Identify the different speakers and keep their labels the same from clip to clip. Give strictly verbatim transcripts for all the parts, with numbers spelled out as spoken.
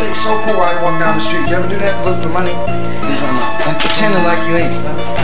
Speaker 1: look so poor I walk down the street. You ever do that? Look for money? And pretending like you ain't.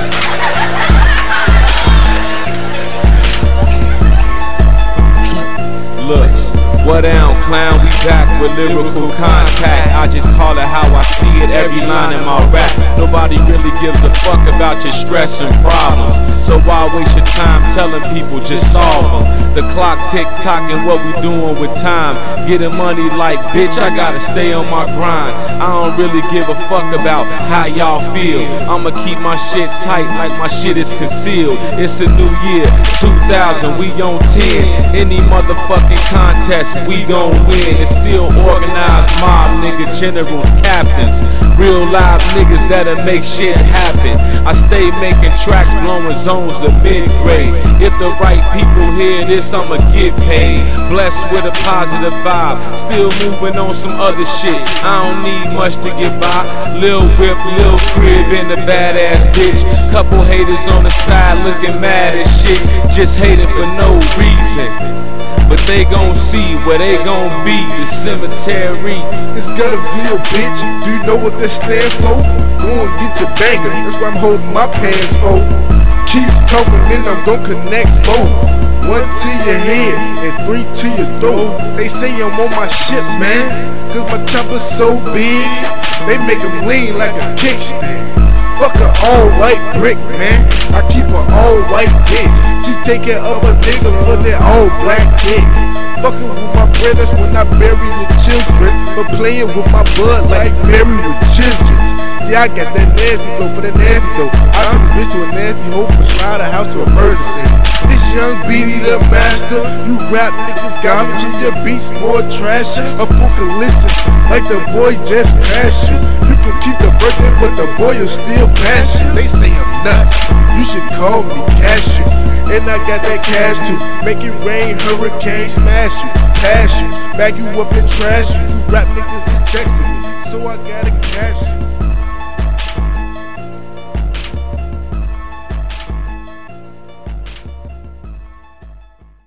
Speaker 2: Look, what down, clown? We back with lyrical contact. I just call it how I see it, every line in my rap. Nobody really gives a fuck about your stress and problems. So why waste your time telling people, just solve them? The clock tick-tocking, what we doing with time? Getting money like, bitch, I gotta stay on my grind. I don't really give a fuck about how y'all feel. I'ma keep my shit tight like my shit is concealed. It's a new year, two thousand, we on ten. Any motherfucking contest, we gon' win. It's still organized mob, nigga, generals, captains. Real live niggas that'll make shit happen. I stay making tracks, blowing zones of mid-grade. If the right people hear this, I'ma get paid. Blessed with a positive vibe, still moving on some other shit. I don't need much to get by. Lil whip, lil crib, and a badass bitch. Couple haters on the side looking mad as shit, just hating for no reason. But they gon' see where they gon' be, the cemetery.
Speaker 3: It's gotta be a bitch. Do you know what that stand for? Go and get your banger. That's why I'm holding my pants for. Keep talking, then I'm gon' connect four. One to your head and three to your throat. They say I'm on my shit, man, cause my chopper's so big. They make them lean like a kickstand. Fuck a all white brick, man. I keep an all white bitch. She take care of a nigga for that all black dick. Fucking with my brothers when I bury the children, but playing with my blood like Mary with children. Yeah, I got that nasty flow for that nasty though. I took the bitch to a nasty hole from a slaughterhouse to emergency. This young B D the master. You rap niggas garbage and your beats more trash. A fool can listen like the boy just crashed you. You can keep the birthday, but the boy will still pass you. They say I'm nuts. You should call me Cashew. And I got that cash too. Make it rain, hurricane, smash you, pass you, bag you up and trash you. You rap niggas is checks to me, so I gotta cash you.